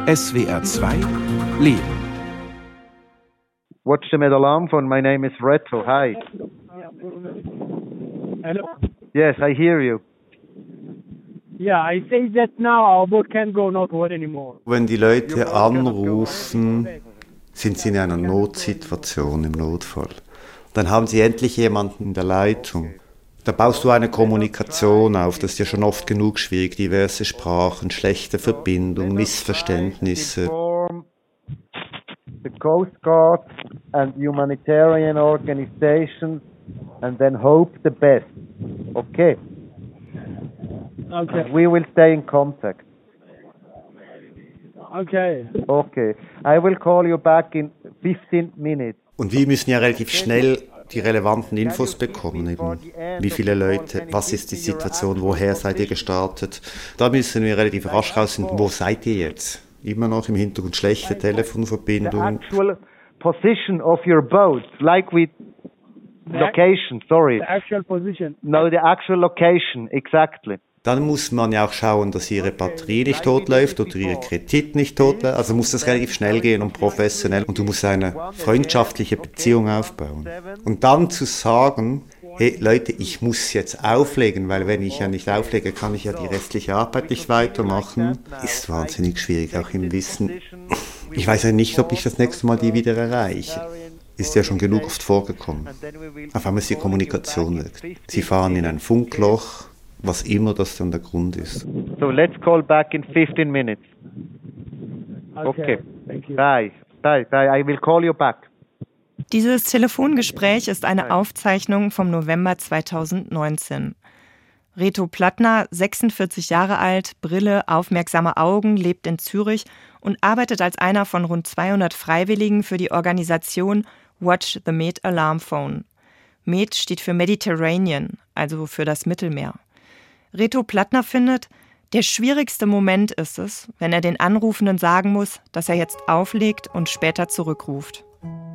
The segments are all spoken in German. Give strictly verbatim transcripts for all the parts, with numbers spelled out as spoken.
S W R zwei Leben. Watch the Med Alarm phone. My name is Reto. Hi. Hello? Yes, I hear you. Yeah, I say that now our boat can't go northward anymore. Wenn die Leute anrufen, sind sie in einer Notsituation im Notfall. Dann haben sie endlich jemanden in der Leitung. Da baust du eine Kommunikation auf, das ist ja schon oft genug schwierig. Diverse Sprachen, schlechte Verbindung, Missverständnisse. The Coast Guard and humanitarian organizations and then hope the best. Okay. Okay. We will stay in contact. Okay. Okay. I will call you back in fifteen minutes. Und wir müssen ja relativ schnell die relevanten Infos bekommen, eben wie viele Leute, was ist die Situation, woher seid ihr gestartet. Da müssen wir relativ rasch rausfinden, wo seid ihr jetzt? Immer noch im Hintergrund schlechte Telefonverbindung. The actual position of your boat, like with location, sorry. The actual position. No, the actual location, exactly. Dann muss man ja auch schauen, dass ihre Batterie nicht totläuft oder ihre Kredit nicht totläuft. Also muss das relativ schnell gehen und professionell. Und du musst eine freundschaftliche Beziehung aufbauen. Und dann zu sagen, hey Leute, ich muss jetzt auflegen, weil wenn ich ja nicht auflege, kann ich ja die restliche Arbeit nicht weitermachen, ist wahnsinnig schwierig, auch im Wissen. Ich weiß ja nicht, ob ich das nächste Mal die wieder erreiche. Ist ja schon genug oft vorgekommen. Auf einmal ist die Kommunikation weg. Sie fahren in ein Funkloch, was immer das dann der Grund ist. So let's call back in fifteen minutes. Okay. Thank you. Bye. Bye. Bye. I will call you back. Dieses Telefongespräch ist eine Aufzeichnung vom November zweitausendneunzehn. Reto Plattner, sechsundvierzig Jahre alt, Brille, aufmerksame Augen, lebt in Zürich und arbeitet als einer von rund zweihundert Freiwilligen für die Organisation Watch the Med Alarm Phone. Med steht für Mediterranean, also für das Mittelmeer. Reto Plattner findet, der schwierigste Moment ist es, wenn er den Anrufenden sagen muss, dass er jetzt auflegt und später zurückruft.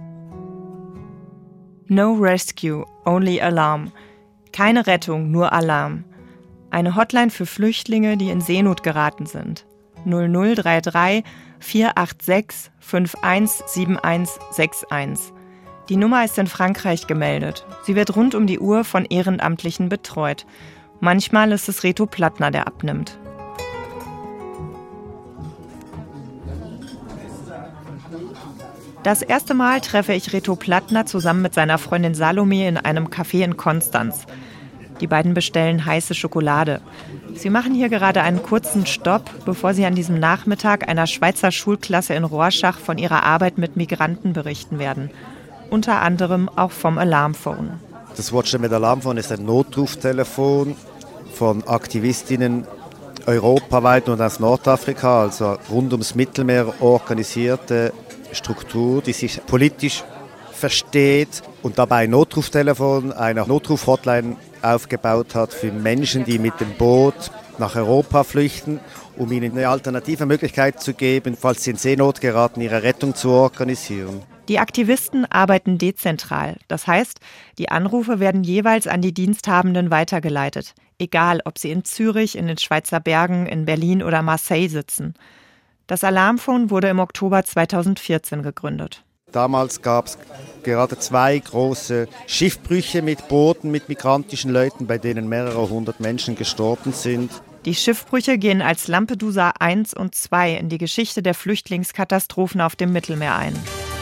No rescue, only alarm. Keine Rettung, nur Alarm. Eine Hotline für Flüchtlinge, die in Seenot geraten sind. null null drei drei vier acht sechs fünf eins sieben eins sechs eins. Die Nummer ist in Frankreich gemeldet. Sie wird rund um die Uhr von Ehrenamtlichen betreut. Manchmal ist es Reto Plattner, der abnimmt. Das erste Mal treffe ich Reto Plattner zusammen mit seiner Freundin Salome in einem Café in Konstanz. Die beiden bestellen heiße Schokolade. Sie machen hier gerade einen kurzen Stopp, bevor sie an diesem Nachmittag einer Schweizer Schulklasse in Rorschach von ihrer Arbeit mit Migranten berichten werden. Unter anderem auch vom Alarmphone. Das Watch the Med Alarm Phone ist ein Notruftelefon von Aktivistinnen europaweit und aus Nordafrika, also rund ums Mittelmeer organisierte Struktur, die sich politisch versteht und dabei ein Notruftelefon, eine Notruf-Hotline aufgebaut hat für Menschen, die mit dem Boot nach Europa flüchten, um ihnen eine alternative Möglichkeit zu geben, falls sie in Seenot geraten, ihre Rettung zu organisieren. Die Aktivisten arbeiten dezentral. Das heißt, die Anrufe werden jeweils an die Diensthabenden weitergeleitet. Egal, ob sie in Zürich, in den Schweizer Bergen, in Berlin oder Marseille sitzen. Das Alarmphone wurde im Oktober zweitausendvierzehn gegründet. Damals gab es gerade zwei große Schiffbrüche mit Booten, mit migrantischen Leuten, bei denen mehrere hundert Menschen gestorben sind. Die Schiffbrüche gehen als Lampedusa eins und zwei in die Geschichte der Flüchtlingskatastrophen auf dem Mittelmeer ein.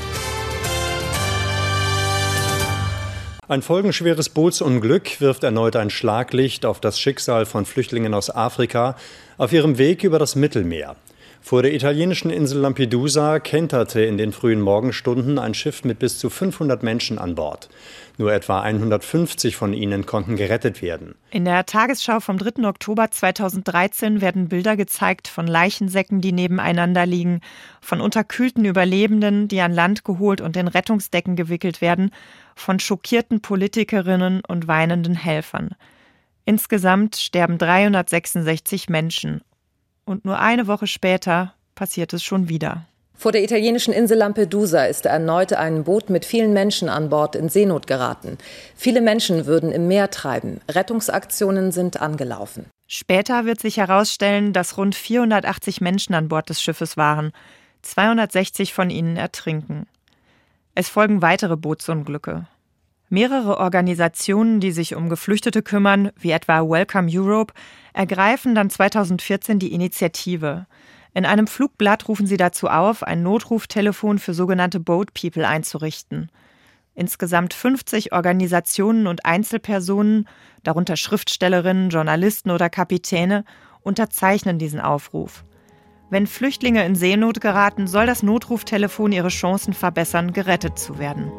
Ein folgenschweres Bootsunglück wirft erneut ein Schlaglicht auf das Schicksal von Flüchtlingen aus Afrika auf ihrem Weg über das Mittelmeer. Vor der italienischen Insel Lampedusa kenterte in den frühen Morgenstunden ein Schiff mit bis zu fünfhundert Menschen an Bord. Nur etwa hundertfünfzig von ihnen konnten gerettet werden. In der Tagesschau vom dritten Oktober zweitausenddreizehn werden Bilder gezeigt von Leichensäcken, die nebeneinander liegen, von unterkühlten Überlebenden, die an Land geholt und in Rettungsdecken gewickelt werden, von schockierten Politikerinnen und weinenden Helfern. Insgesamt sterben dreihundertsechsundsechzig Menschen. Und nur eine Woche später passiert es schon wieder. Vor der italienischen Insel Lampedusa ist erneut ein Boot mit vielen Menschen an Bord in Seenot geraten. Viele Menschen würden im Meer treiben. Rettungsaktionen sind angelaufen. Später wird sich herausstellen, dass rund vierhundertachtzig Menschen an Bord des Schiffes waren. zweihundertsechzig von ihnen ertrinken. Es folgen weitere Bootsunglücke. Mehrere Organisationen, die sich um Geflüchtete kümmern, wie etwa Welcome Europe, ergreifen dann zweitausendvierzehn die Initiative. In einem Flugblatt rufen sie dazu auf, ein Notruftelefon für sogenannte Boat People einzurichten. Insgesamt fünfzig Organisationen und Einzelpersonen, darunter Schriftstellerinnen, Journalisten oder Kapitäne, unterzeichnen diesen Aufruf. Wenn Flüchtlinge in Seenot geraten, soll das Notruftelefon ihre Chancen verbessern, gerettet zu werden.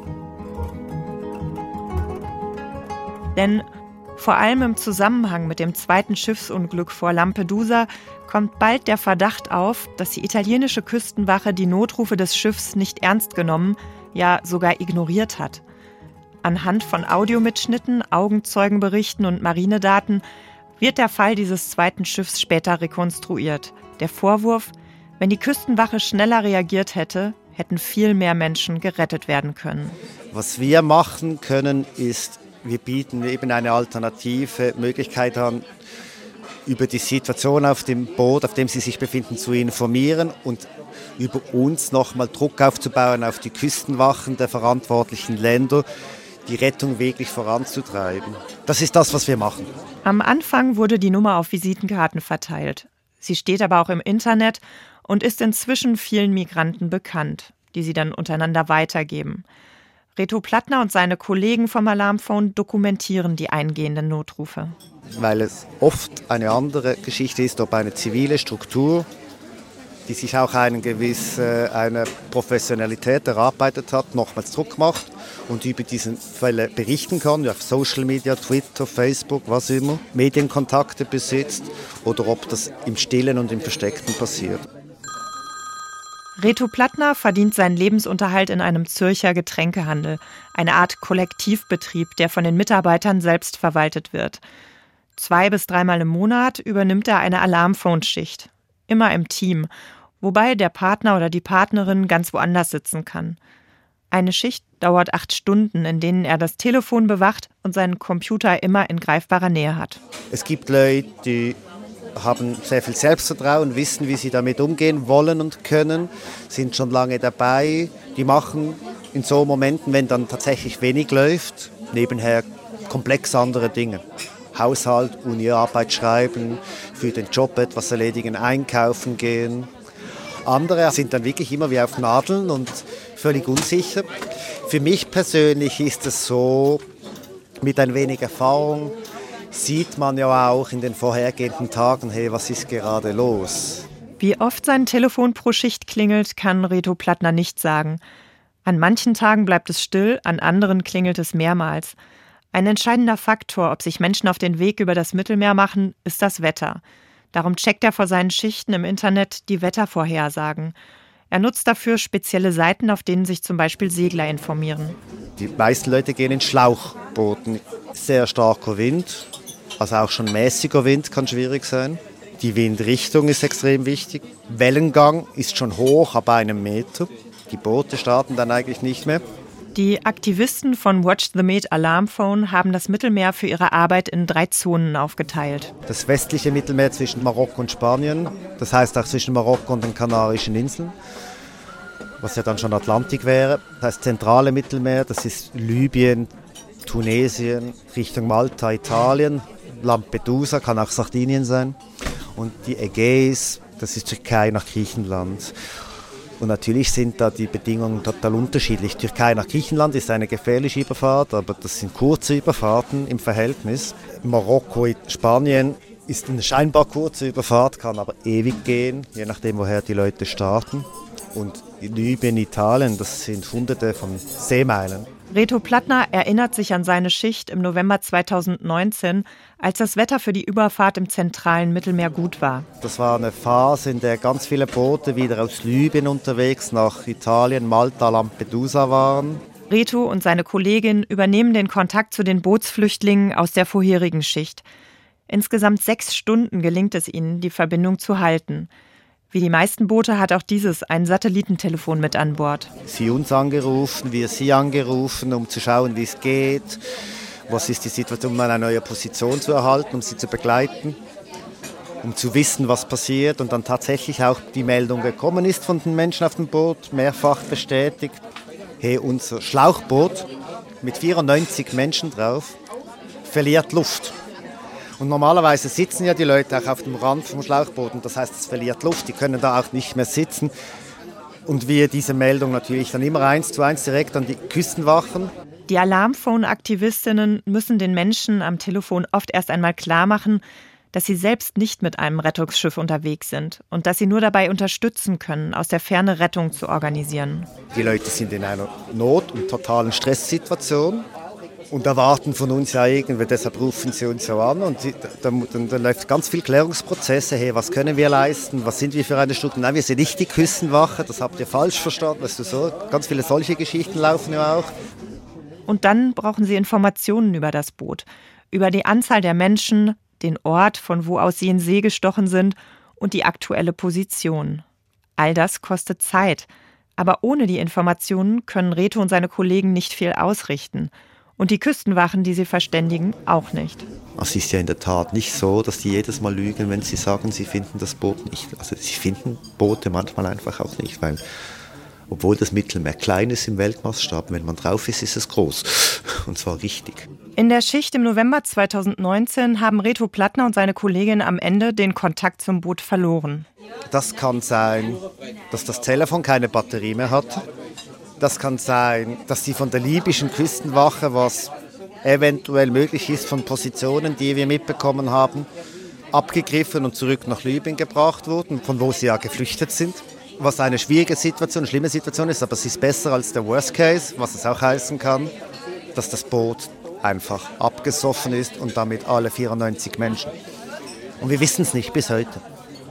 Denn vor allem im Zusammenhang mit dem zweiten Schiffsunglück vor Lampedusa kommt bald der Verdacht auf, dass die italienische Küstenwache die Notrufe des Schiffs nicht ernst genommen, ja sogar ignoriert hat. Anhand von Audiomitschnitten, Augenzeugenberichten und Marinedaten wird der Fall dieses zweiten Schiffs später rekonstruiert. Der Vorwurf, wenn die Küstenwache schneller reagiert hätte, hätten viel mehr Menschen gerettet werden können. Was wir machen können, ist, wir bieten eben eine alternative Möglichkeit an, über die Situation auf dem Boot, auf dem Sie sich befinden, zu informieren und über uns nochmal Druck aufzubauen auf die Küstenwachen der verantwortlichen Länder, die Rettung wirklich voranzutreiben. Das ist das, was wir machen. Am Anfang wurde die Nummer auf Visitenkarten verteilt. Sie steht aber auch im Internet und ist inzwischen vielen Migranten bekannt, die sie dann untereinander weitergeben. Reto Plattner und seine Kollegen vom Alarmphone dokumentieren die eingehenden Notrufe. Weil es oft eine andere Geschichte ist, ob eine zivile Struktur, die sich auch eine gewisse eine Professionalität erarbeitet hat, nochmals Druck macht und über diese Fälle berichten kann, auf Social Media, Twitter, Facebook, was immer, Medienkontakte besitzt oder ob das im Stillen und im Versteckten passiert. Reto Plattner verdient seinen Lebensunterhalt in einem Zürcher Getränkehandel, eine Art Kollektivbetrieb, der von den Mitarbeitern selbst verwaltet wird. Zwei- bis dreimal im Monat übernimmt er eine Alarmphone-Schicht, immer im Team, wobei der Partner oder die Partnerin ganz woanders sitzen kann. Eine Schicht dauert acht Stunden, in denen er das Telefon bewacht und seinen Computer immer in greifbarer Nähe hat. Es gibt Leute, die haben sehr viel Selbstvertrauen, wissen, wie sie damit umgehen wollen und können, sind schon lange dabei. Die machen in so Momenten, wenn dann tatsächlich wenig läuft, nebenher komplex andere Dinge. Haushalt, Uni-Arbeit schreiben, für den Job etwas erledigen, einkaufen gehen. Andere sind dann wirklich immer wie auf Nadeln und völlig unsicher. Für mich persönlich ist es so, mit ein wenig Erfahrung sieht man ja auch in den vorhergehenden Tagen, hey, was ist gerade los? Wie oft sein Telefon pro Schicht klingelt, kann Reto Plattner nicht sagen. An manchen Tagen bleibt es still, an anderen klingelt es mehrmals. Ein entscheidender Faktor, ob sich Menschen auf den Weg über das Mittelmeer machen, ist das Wetter. Darum checkt er vor seinen Schichten im Internet die Wettervorhersagen. Er nutzt dafür spezielle Seiten, auf denen sich zum Beispiel Segler informieren. Die meisten Leute gehen in Schlauchbooten. Sehr starker Wind, also auch schon mäßiger Wind kann schwierig sein. Die Windrichtung ist extrem wichtig. Wellengang ist schon hoch, ab einem Meter. Die Boote starten dann eigentlich nicht mehr. Die Aktivisten von Watch the Med Alarmphone haben das Mittelmeer für ihre Arbeit in drei Zonen aufgeteilt. Das westliche Mittelmeer zwischen Marokko und Spanien, das heißt auch zwischen Marokko und den Kanarischen Inseln, was ja dann schon Atlantik wäre. Das heißt zentrale Mittelmeer, das ist Libyen, Tunesien, Richtung Malta, Italien, Lampedusa, kann auch Sardinien sein. Und die Ägäis, das ist Türkei nach Griechenland. Und natürlich sind da die Bedingungen total unterschiedlich. Türkei nach Griechenland ist eine gefährliche Überfahrt, aber das sind kurze Überfahrten im Verhältnis. Marokko, Spanien ist eine scheinbar kurze Überfahrt, kann aber ewig gehen, je nachdem, woher die Leute starten. Und Libyen, Italien, das sind hunderte von Seemeilen. Reto Plattner erinnert sich an seine Schicht im November zweitausendneunzehn, als das Wetter für die Überfahrt im zentralen Mittelmeer gut war. Das war eine Phase, in der ganz viele Boote wieder aus Libyen unterwegs nach Italien, Malta, Lampedusa waren. Reto und seine Kollegin übernehmen den Kontakt zu den Bootsflüchtlingen aus der vorherigen Schicht. Insgesamt sechs Stunden gelingt es ihnen, die Verbindung zu halten. Wie die meisten Boote hat auch dieses ein Satellitentelefon mit an Bord. Sie uns angerufen, wir sie angerufen, um zu schauen, wie es geht. Was ist die Situation, um eine neue Position zu erhalten, um sie zu begleiten. um zu wissen, was passiert. Und dann tatsächlich auch die Meldung gekommen ist von den Menschen auf dem Boot, mehrfach bestätigt. Hey, unser Schlauchboot mit vierundneunzig Menschen drauf verliert Luft. Und normalerweise sitzen ja die Leute auch auf dem Rand vom Schlauchboot. Und das heißt, es verliert Luft, die können da auch nicht mehr sitzen. Und wir diese Meldung natürlich dann immer eins zu eins direkt an die Küstenwachen. Die Alarmphone-Aktivistinnen müssen den Menschen am Telefon oft erst einmal klar machen, dass sie selbst nicht mit einem Rettungsschiff unterwegs sind und dass sie nur dabei unterstützen können, aus der Ferne Rettung zu organisieren. Die Leute sind in einer Not- und totalen Stresssituation und erwarten von uns ja irgendwie, deshalb rufen sie uns so an. Und dann, dann, dann läuft ganz viel Klärungsprozesse. Hey, was können wir leisten? Was sind wir für eine Struktur? Nein, wir sind nicht die Küstenwache, das habt ihr falsch verstanden. Weißt du, so. Ganz viele solche Geschichten laufen ja auch. Und dann brauchen sie Informationen über das Boot, über die Anzahl der Menschen, den Ort, von wo aus sie in See gestochen sind und die aktuelle Position. All das kostet Zeit. Aber ohne die Informationen können Reto und seine Kollegen nicht viel ausrichten. Und die Küstenwachen, die sie verständigen, auch nicht. Es ist ja in der Tat nicht so, dass die jedes Mal lügen, wenn sie sagen, sie finden das Boot nicht. Also sie finden Boote manchmal einfach auch nicht, weil obwohl das Mittelmeer klein ist im Weltmaßstab, wenn man drauf ist, ist es groß. Und zwar richtig. In der Schicht im November zweitausendneunzehn haben Reto Plattner und seine Kollegin am Ende den Kontakt zum Boot verloren. Das kann sein, dass das Telefon keine Batterie mehr hat. Das kann sein, dass sie von der libyschen Küstenwache, was eventuell möglich ist, von Positionen, die wir mitbekommen haben, abgegriffen und zurück nach Libyen gebracht wurden, von wo sie ja geflüchtet sind. Was eine schwierige Situation, eine schlimme Situation ist, aber es ist besser als der Worst Case, was es auch heißen kann, dass das Boot einfach abgesoffen ist und damit alle vierundneunzig Menschen. Und wir wissen es nicht bis heute.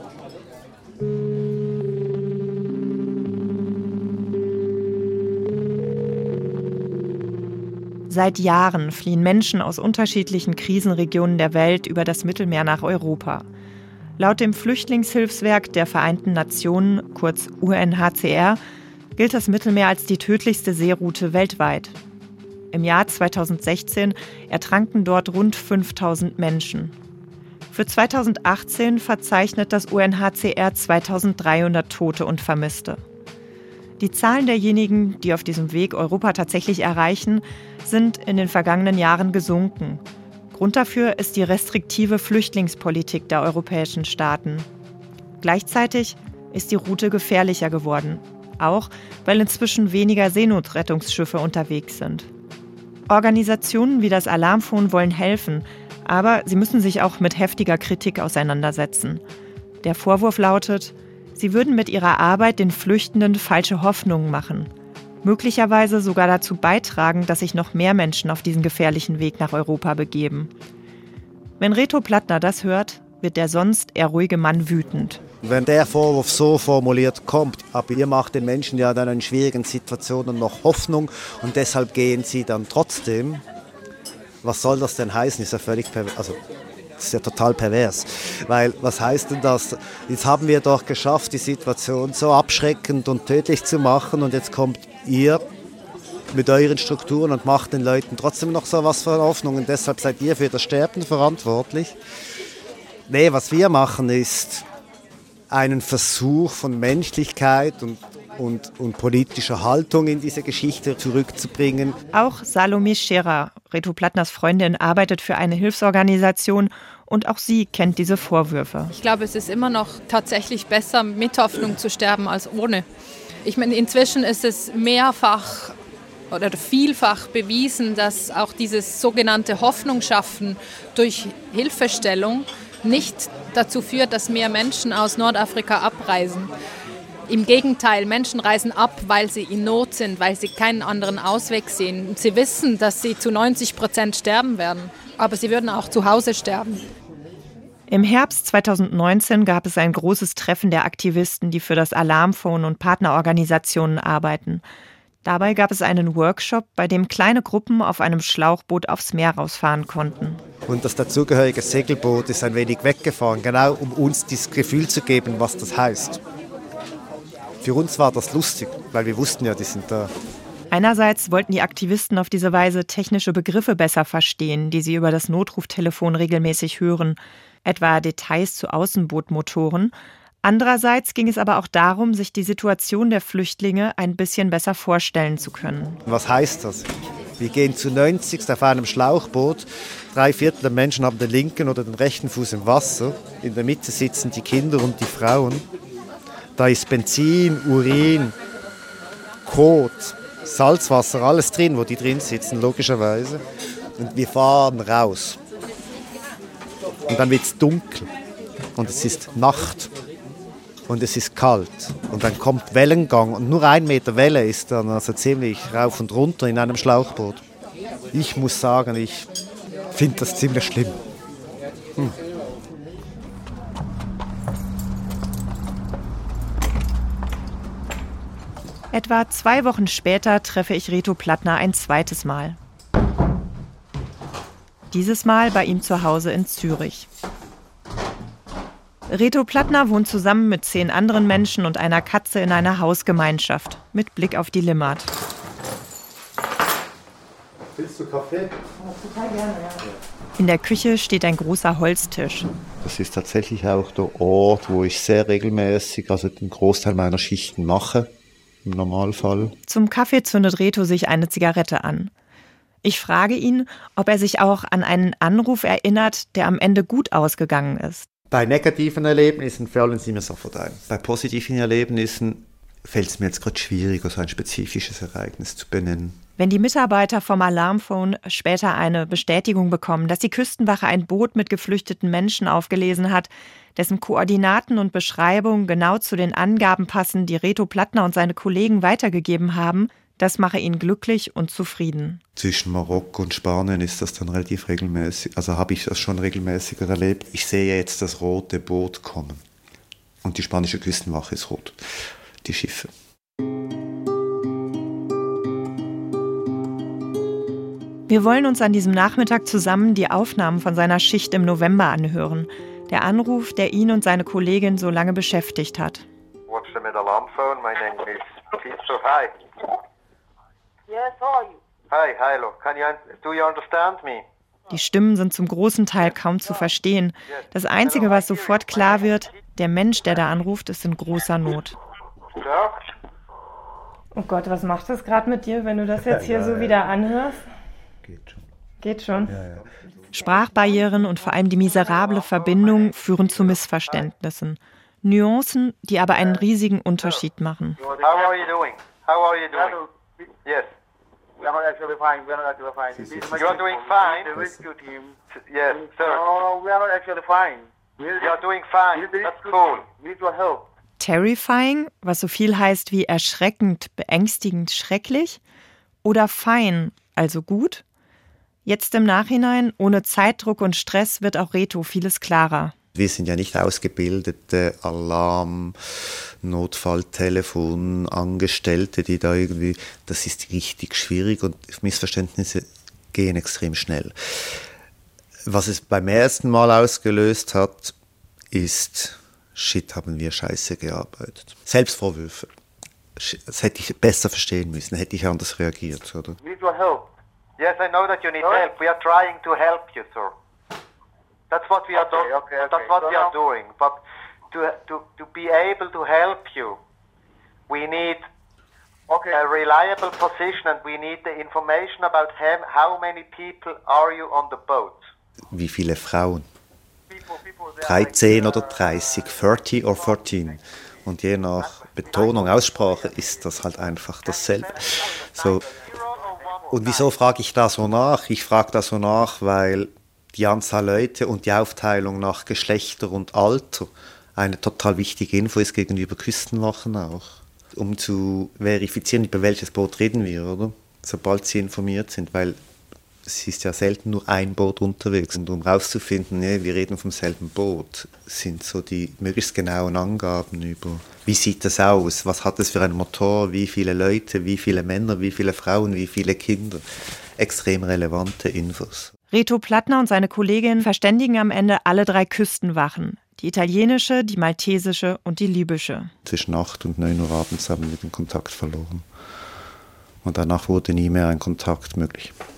Seit Jahren fliehen Menschen aus unterschiedlichen Krisenregionen der Welt über das Mittelmeer nach Europa. Laut dem Flüchtlingshilfswerk der Vereinten Nationen, kurz U N H C R, gilt das Mittelmeer als die tödlichste Seeroute weltweit. Im Jahr zweitausendsechzehn ertranken dort rund fünftausend Menschen. Für zweitausendachtzehn verzeichnet das U N H C R zweitausenddreihundert Tote und Vermisste. Die Zahlen derjenigen, die auf diesem Weg Europa tatsächlich erreichen, sind in den vergangenen Jahren gesunken. Grund dafür ist die restriktive Flüchtlingspolitik der europäischen Staaten. Gleichzeitig ist die Route gefährlicher geworden, auch weil inzwischen weniger Seenotrettungsschiffe unterwegs sind. Organisationen wie das Alarmphone wollen helfen, aber sie müssen sich auch mit heftiger Kritik auseinandersetzen. Der Vorwurf lautet, sie würden mit ihrer Arbeit den Flüchtenden falsche Hoffnungen machen, möglicherweise sogar dazu beitragen, dass sich noch mehr Menschen auf diesen gefährlichen Weg nach Europa begeben. Wenn Reto Plattner das hört, wird der sonst eher ruhige Mann wütend. Wenn der Vorwurf so formuliert kommt, aber ihr macht den Menschen ja dann in schwierigen Situationen noch Hoffnung und deshalb gehen sie dann trotzdem, was soll das denn heißen? Ist ja völlig pervers. Also, das ist ja total pervers. Weil, was heißt denn das? Jetzt haben wir doch geschafft, die Situation so abschreckend und tödlich zu machen und jetzt kommt ihr mit euren Strukturen und macht den Leuten trotzdem noch so was für Hoffnung und deshalb seid ihr für das Sterben verantwortlich. Nee, was wir machen ist einen Versuch von Menschlichkeit und, und, und politischer Haltung in diese Geschichte zurückzubringen. Auch Salome Scherer, Reto Plattners Freundin, arbeitet für eine Hilfsorganisation und auch sie kennt diese Vorwürfe. Ich glaube, es ist immer noch tatsächlich besser, mit Hoffnung zu sterben als ohne. Ich meine, inzwischen ist es mehrfach oder vielfach bewiesen, dass auch dieses sogenannte Hoffnung schaffen durch Hilfestellung nicht dazu führt, dass mehr Menschen aus Nordafrika abreisen. Im Gegenteil, Menschen reisen ab, weil sie in Not sind, weil sie keinen anderen Ausweg sehen. Sie wissen, dass sie zu neunzig Prozent sterben werden, aber sie würden auch zu Hause sterben. Im Herbst zweitausendneunzehn gab es ein großes Treffen der Aktivisten, die für das Alarmphone und Partnerorganisationen arbeiten. Dabei gab es einen Workshop, bei dem kleine Gruppen auf einem Schlauchboot aufs Meer rausfahren konnten. Und das dazugehörige Segelboot ist ein wenig weggefahren, genau um uns das Gefühl zu geben, was das heißt. Für uns war das lustig, weil wir wussten ja, die sind da. Einerseits wollten die Aktivisten auf diese Weise technische Begriffe besser verstehen, die sie über das Notruftelefon regelmäßig hören. etwa Details zu Außenbootmotoren. Andererseits ging es aber auch darum, sich die Situation der Flüchtlinge ein bisschen besser vorstellen zu können. Was heißt das? Wir gehen zu neunzig auf einem Schlauchboot. Drei Viertel der Menschen haben den linken oder den rechten Fuß im Wasser. In der Mitte sitzen die Kinder und die Frauen. Da ist Benzin, Urin, Kot, Salzwasser, alles drin, wo die drin sitzen, logischerweise. Und wir fahren raus. Und dann wird es dunkel. Und es ist Nacht. Und es ist kalt. Und dann kommt Wellengang. Und nur ein Meter Welle ist dann also ziemlich rauf und runter in einem Schlauchboot. Ich muss sagen, ich finde das ziemlich schlimm. Hm. Etwa zwei Wochen später treffe ich Reto Plattner ein zweites Mal. Dieses Mal bei ihm zu Hause in Zürich. Reto Plattner wohnt zusammen mit zehn anderen Menschen und einer Katze in einer Hausgemeinschaft mit Blick auf die Limmat. Willst du Kaffee? Total gerne, ja. In der Küche steht ein großer Holztisch. Das ist tatsächlich auch der Ort, wo ich sehr regelmäßig, also den Großteil meiner Schichten mache, im Normalfall. Zum Kaffee zündet Reto sich eine Zigarette an. Ich frage ihn, ob er sich auch an einen Anruf erinnert, der am Ende gut ausgegangen ist. Bei negativen Erlebnissen fallen sie mir sofort ein. Bei positiven Erlebnissen fällt es mir jetzt gerade schwieriger, so ein spezifisches Ereignis zu benennen. Wenn die Mitarbeiter vom Alarmphone später eine Bestätigung bekommen, dass die Küstenwache ein Boot mit geflüchteten Menschen aufgelesen hat, dessen Koordinaten und Beschreibung genau zu den Angaben passen, die Reto Plattner und seine Kollegen weitergegeben haben, das mache ihn glücklich und zufrieden. Zwischen Marokko und Spanien ist das dann relativ regelmäßig, also habe ich das schon regelmäßiger erlebt. Ich sehe jetzt das rote Boot kommen und die spanische Küstenwache ist rot, die Schiffe. Wir wollen uns an diesem Nachmittag zusammen die Aufnahmen von seiner Schicht im November anhören. Der Anruf, der ihn und seine Kollegin so lange beschäftigt hat. Watch the alarm phone. My name is Peter. Hi. Yes, how are you? Hi, hello. Can you do you understand me? Die Stimmen sind zum großen Teil kaum zu verstehen. Das Einzige, was sofort klar wird, der Mensch, der da anruft, ist in großer Not. Oh Gott, was macht das gerade mit dir, wenn du das jetzt hier so wieder anhörst? Geht schon. Geht schon? Ja, ja. Sprachbarrieren und vor allem die miserable Verbindung führen zu Missverständnissen. Nuancen, die aber einen riesigen Unterschied machen. How are you doing? How are you doing? Yes. We are not actually fine. We are not actually fine. You are doing fine? The rescue team. Yes, sir. No, we are not actually fine. You are doing fine. That's cool. We need your help. Terrifying, was so viel heißt wie erschreckend, beängstigend, schrecklich. Oder fine, also gut. Jetzt im Nachhinein, ohne Zeitdruck und Stress, wird auch Reto vieles klarer. Wir sind ja nicht ausgebildete Alarm-, Notfalltelefon, Angestellte, die da irgendwie, das ist richtig schwierig und Missverständnisse gehen extrem schnell. Was es beim ersten Mal ausgelöst hat, ist, shit, haben wir scheiße gearbeitet. Selbstvorwürfe. Das hätte ich besser verstehen müssen, hätte ich anders reagiert, oder? We need your help. Yes, I know that you need help. We are trying to help you, sir. That's what we are doing. Okay, okay, That's what so we are now- doing. But to to to be able to help you, we need Okay. a reliable position, and we need the information about him. How many people are you on the boat? Wie viele Frauen? People, people, they are like, dreizehn uh, oder dreißig, dreißig oder vierzehn. Und je nach Betonung, Aussprache ist das halt einfach dasselbe. So. Und wieso frage ich da so nach? Ich frage da so nach, weil die Anzahl Leute und die Aufteilung nach Geschlechter und Alter eine total wichtige Info ist gegenüber Küstenwachen auch. Um zu verifizieren, über welches Boot reden wir, oder? Sobald sie informiert sind, weil es ist ja selten nur ein Boot unterwegs. Und um herauszufinden, nee, wir reden vom selben Boot, sind so die möglichst genauen Angaben über, wie sieht das aus, was hat es für einen Motor, wie viele Leute, wie viele Männer, wie viele Frauen, wie viele Kinder. Extrem relevante Infos. Reto Plattner und seine Kollegin verständigen am Ende alle drei Küstenwachen. Die italienische, die maltesische und die libysche. Zwischen acht und neun Uhr abends haben wir den Kontakt verloren. Und danach wurde nie mehr ein Kontakt möglich.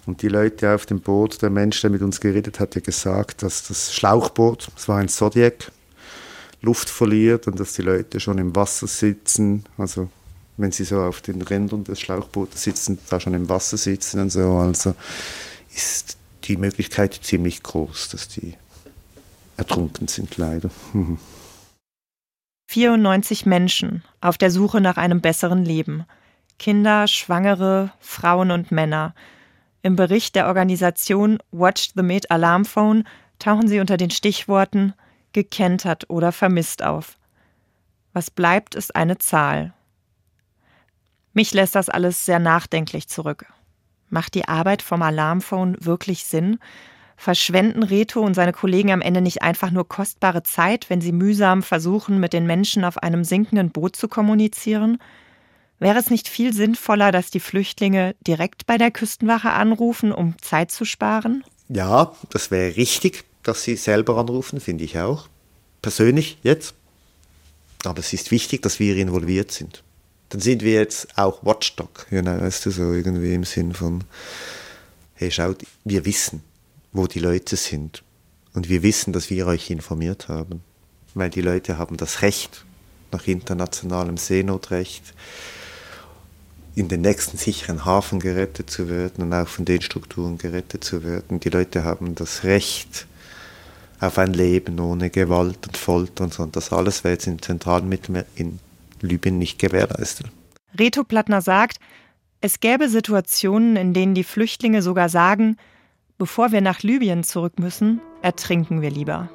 Und die Leute auf dem Boot, der Mensch, der mit uns geredet hat, hat ja gesagt, dass das Schlauchboot, es war ein Zodiac, Luft verliert und dass die Leute schon im Wasser sitzen, also wenn sie so auf den Rändern des Schlauchbootes sitzen, da schon im Wasser sitzen und so, also ist die Möglichkeit ziemlich groß, dass die ertrunken sind, leider. vierundneunzig Menschen auf der Suche nach einem besseren Leben. Kinder, Schwangere, Frauen und Männer. Im Bericht der Organisation Watch the Med Alarm Phone tauchen sie unter den Stichworten gekentert oder vermisst auf. Was bleibt, ist eine Zahl. Mich lässt das alles sehr nachdenklich zurück. Macht die Arbeit vom Alarmphone wirklich Sinn? Verschwenden Reto und seine Kollegen am Ende nicht einfach nur kostbare Zeit, wenn sie mühsam versuchen, mit den Menschen auf einem sinkenden Boot zu kommunizieren? Wäre es nicht viel sinnvoller, dass die Flüchtlinge direkt bei der Küstenwache anrufen, um Zeit zu sparen? Ja, das wäre richtig, dass sie selber anrufen, finde ich auch. Persönlich jetzt. Aber es ist wichtig, dass wir involviert sind. Dann sind wir jetzt auch Watchdog, you know, weißt du, so irgendwie im Sinn von, hey, schaut, wir wissen, wo die Leute sind. Und wir wissen, dass wir euch informiert haben. Weil die Leute haben das Recht, nach internationalem Seenotrecht, in den nächsten sicheren Hafen gerettet zu werden und auch von den Strukturen gerettet zu werden. Die Leute haben das Recht auf ein Leben ohne Gewalt und Folter und so. Und das alles wäre jetzt im zentralen Mittelmeer in Libyen nicht gewährleistet. Reto Plattner sagt, es gäbe Situationen, in denen die Flüchtlinge sogar sagen, bevor wir nach Libyen zurück müssen, ertrinken wir lieber.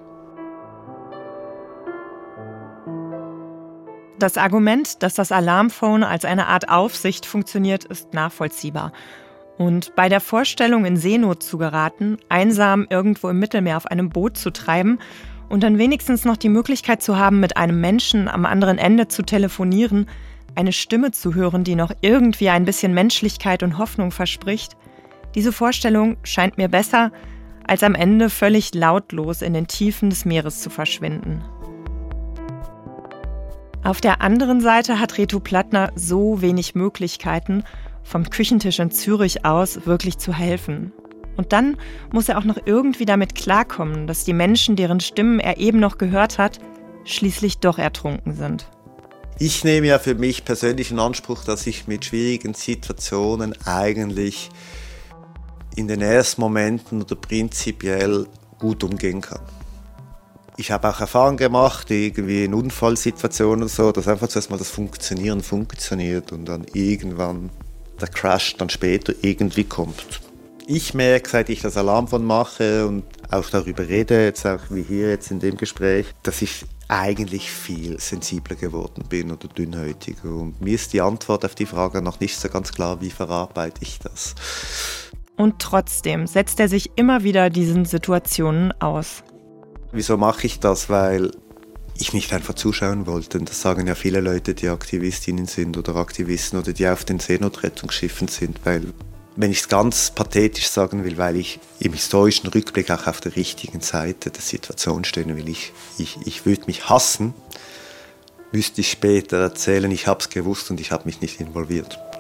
Das Argument, dass das Alarmphone als eine Art Aufsicht funktioniert, ist nachvollziehbar. Und bei der Vorstellung, in Seenot zu geraten, einsam irgendwo im Mittelmeer auf einem Boot zu treiben und dann wenigstens noch die Möglichkeit zu haben, mit einem Menschen am anderen Ende zu telefonieren, eine Stimme zu hören, die noch irgendwie ein bisschen Menschlichkeit und Hoffnung verspricht, diese Vorstellung scheint mir besser, als am Ende völlig lautlos in den Tiefen des Meeres zu verschwinden. Auf der anderen Seite hat Reto Plattner so wenig Möglichkeiten, vom Küchentisch in Zürich aus wirklich zu helfen. Und dann muss er auch noch irgendwie damit klarkommen, dass die Menschen, deren Stimmen er eben noch gehört hat, schließlich doch ertrunken sind. Ich nehme ja für mich persönlich in Anspruch, dass ich mit schwierigen Situationen eigentlich in den ersten Momenten oder prinzipiell gut umgehen kann. Ich habe auch Erfahrungen gemacht, irgendwie in Unfallsituationen oder so, dass einfach zuerst mal das Funktionieren funktioniert und dann irgendwann der Crash dann später irgendwie kommt. Ich merke, seit ich das Alarmphone mache und auch darüber rede, jetzt auch wie hier jetzt in dem Gespräch, dass ich eigentlich viel sensibler geworden bin oder dünnhäutiger. Und mir ist die Antwort auf die Frage noch nicht so ganz klar, wie verarbeite ich das. Und trotzdem setzt er sich immer wieder diesen Situationen aus. Wieso mache ich das? Weil ich nicht einfach zuschauen wollte. Und das sagen ja viele Leute, die Aktivistinnen sind oder Aktivisten oder die auf den Seenotrettungsschiffen sind. Weil, wenn ich es ganz pathetisch sagen will, weil ich im historischen Rückblick auch auf der richtigen Seite der Situation stehen will. Ich, ich, ich würde mich hassen, müsste ich später erzählen, ich habe es gewusst und ich habe mich nicht involviert.